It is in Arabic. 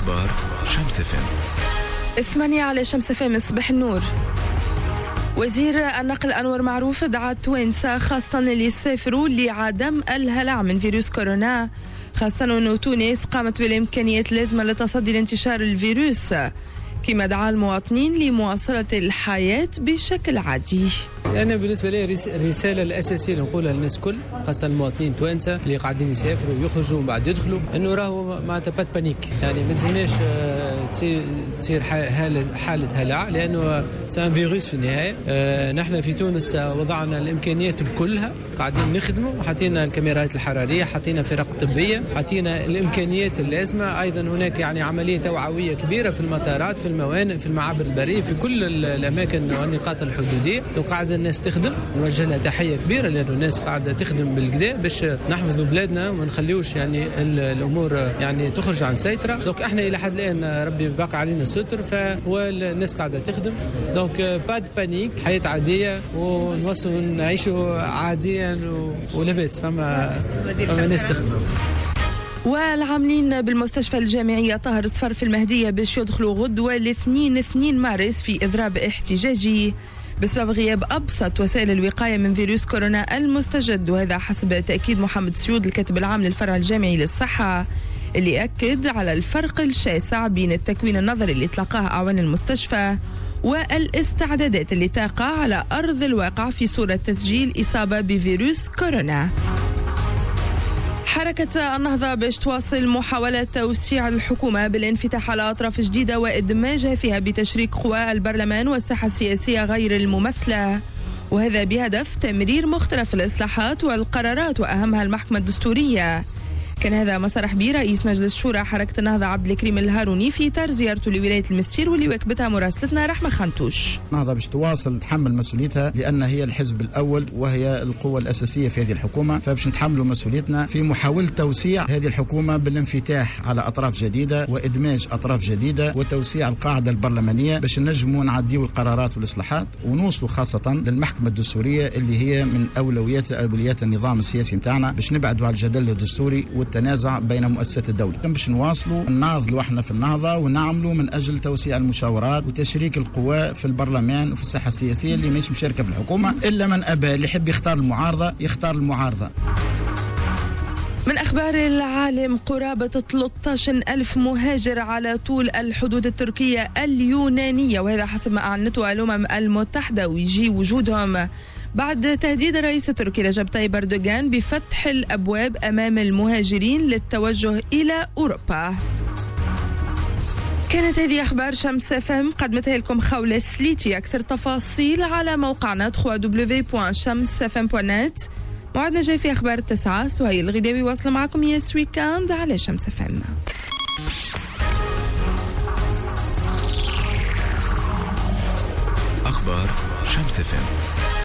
أخبار شمس فم 8 على شمس فم. صباح النور. وزير النقل أنور معروف دعا التوانسة خاصة اللي يسافروا لعدم الهلع من فيروس كورونا، خاصة أن تونس قامت بالإمكانيات اللازمة لتصدي لانتشار الفيروس، كما دعا المواطنين لمواصلة الحياة بشكل عادي. أنا بالنسبة لي الرسالة الأساسية اللي نقولها للناس كل، خاصة المواطنين التوانسة اللي قاعدين يسافروا ويخرجوا ومن بعد يدخلوا، إنه راهو معناتها بات بانيك، يعني ما لازمناش تصير حالة هلع، لأنه سان فيروس في النهاية. نحن في تونس وضعنا الإمكانيات بكلها، قاعدين نخدموا، حطينا الكاميرات الحرارية، حطينا فرق طبية، حطينا الإمكانيات اللازمة. أيضا هناك يعني عملية توعوية كبيرة في المطارات، في الموانئ، في المعابر البرية، في كل الأماكن والنقاط الحدودية، وقاعدة الناس تخدم. نوجه لها تحية كبيرة، لأنه الناس قاعدة تخدم بالكدا باش نحفظوا بلادنا وما نخليوش يعني الأمور يعني تخرج عن سيطرة. دونك احنا إلى حد الآن ربي باقي علينا ستر، فهو الناس قاعدة تخدم. دونك باد بانيك، حياة عادية ونوصلوا نعيشوا عاديا ولبس، فما ناس تخدم. والعاملين بالمستشفى الجامعية طاهر صفر في المهدية باش يدخلوا غدوة الاثنين 2 مارس في إضراب احتجاجي بسبب غياب أبسط وسائل الوقاية من فيروس كورونا المستجد، وهذا حسب تأكيد محمد سيود الكاتب العام للفرع الجامعي للصحة، اللي أكد على الفرق الشاسع بين التكوين النظري اللي تلقاه أعوان المستشفى والاستعدادات اللي تقع على أرض الواقع في صورة تسجيل إصابة بفيروس كورونا. حركة النهضة باش تواصل محاولة توسيع الحكومة بالانفتاح على أطراف جديدة وإدماجها فيها بتشريك قوى البرلمان والساحة السياسية غير الممثلة، وهذا بهدف تمرير مختلف الإصلاحات والقرارات وأهمها المحكمة الدستورية. كان هذا ما صرح به رئيس مجلس شورى حركة النهضة عبد الكريم الهاروني في إطار زيارته لولاية المستير، واللي واكبتها مراسلتنا رحمة خنتوش. النهضة باش تواصل تحمل مسؤوليتها، لأن هي الحزب الأول وهي القوة الأساسية في هذه الحكومة، فباش نتحملوا مسؤوليتنا في محاولة توسيع هذه الحكومة بالانفتاح على أطراف جديدة وإدماج أطراف جديدة وتوسيع القاعدة البرلمانية باش نجموا نعديوا القرارات والإصلاحات ونوصلوا خاصة للمحكمة الدستورية اللي هي من أولويات النظام السياسي متاعنا، باش نبعدوا على الجدل الدستوري والتنازع بين مؤسسات الدولة. باش نواصلوا نناضلوا احنا في النهضة ونعملوا من أجل توسيع المشاورات وتشريك القوى في البرلمان وفي الساحة السياسية اللي مش مشاركة في الحكومة، إلا من أبى اللي يحب يختار المعارضة يختار المعارضة. من أخبار العالم، قرابة 13,000 مهاجر على طول الحدود التركية اليونانية، وهذا حسب ما أعلنته الأمم المتحدة، ويجي وجودهم بعد تهديد الرئيس التركي رجب طيب أردوغان بفتح الأبواب أمام المهاجرين للتوجه إلى أوروبا. كانت هذه أخبار شمس فم، قدمتها لكم خولة سليتي. أكثر تفاصيل على موقعنا www.shamsfm.net. موعدنا جاي في أخبار 9. سهيل الغداوي واصل معكم يس ويكاند على شمس فم. أخبار شمس فم.